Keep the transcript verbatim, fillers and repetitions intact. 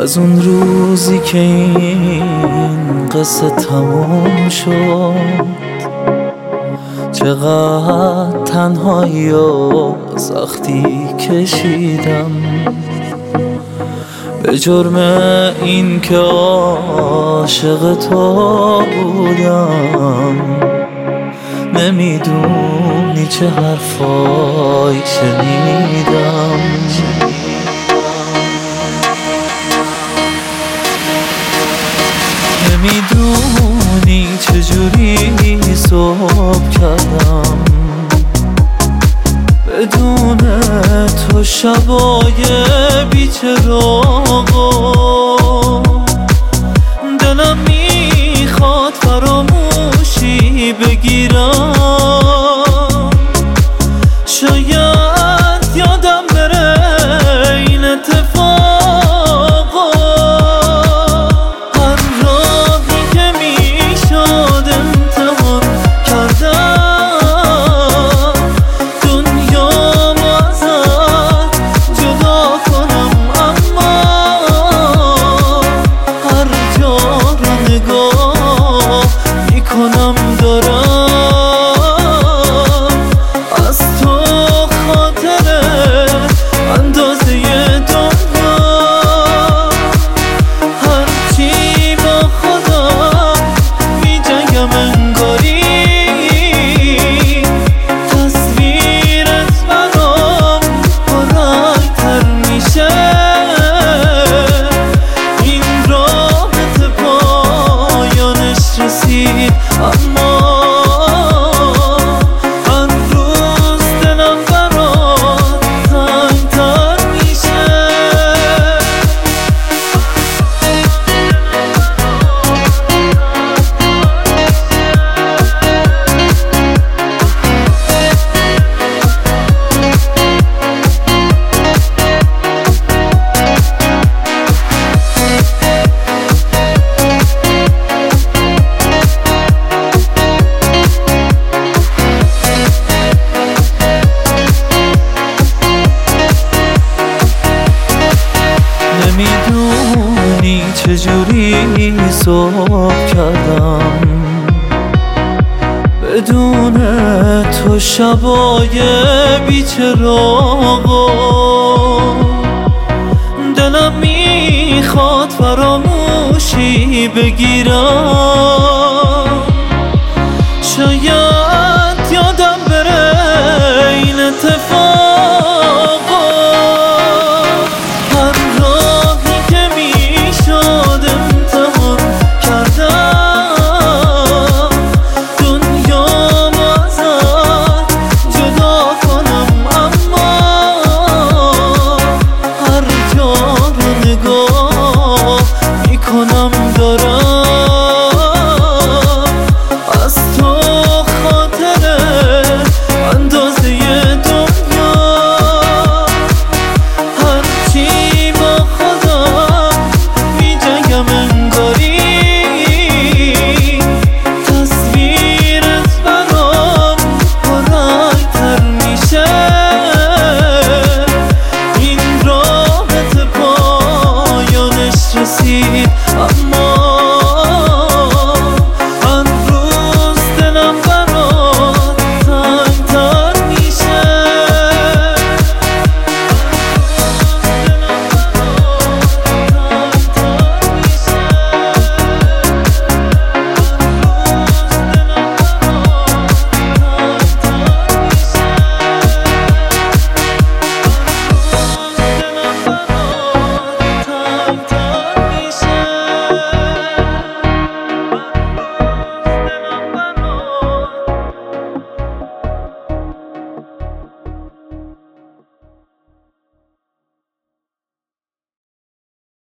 از اون روزی که این قصه تموم شد چقدر تنهایی و سختی کشیدم، به جرم این که عاشق تو بودم. نمیدونی چه حرفایی شنیدم، نمیدونی چجوری صبح کردم بدون تو شبای بی‌چراغ. دلم میخواد فراموشی بگیرم، شاید یادم بره این اتفاقا. هر راهی که میشد امتحان کردم، دنیا ازت جدا کنم، اما هر جا رو نگاه میکنم دارم از تو خاطره اندازه دنیا. هرچی با خودم میجنگم انگاری تصویرت برام پررنگ‌تر میشه. این رابطه پایانش رسید، اما هر روز دلم برات تنگ‌تر میشه. نمیدونی چجوری صبح کردم بدون تو شبای بی‌چراغ. دلم میخواد فراموشی بگیرم، شاید یادم بره این اتفاقا. هر راهی که میشد امتحان کردم، دنیا ازت جدا کنم، اما هر جا رو نگاه میکنم دارم از تو خاطره اندازه دنیا. هرچی با خودم میجنگم انگاری تصویرت برام پررنگ‌تر میشه. این رابطه پایانش رسید،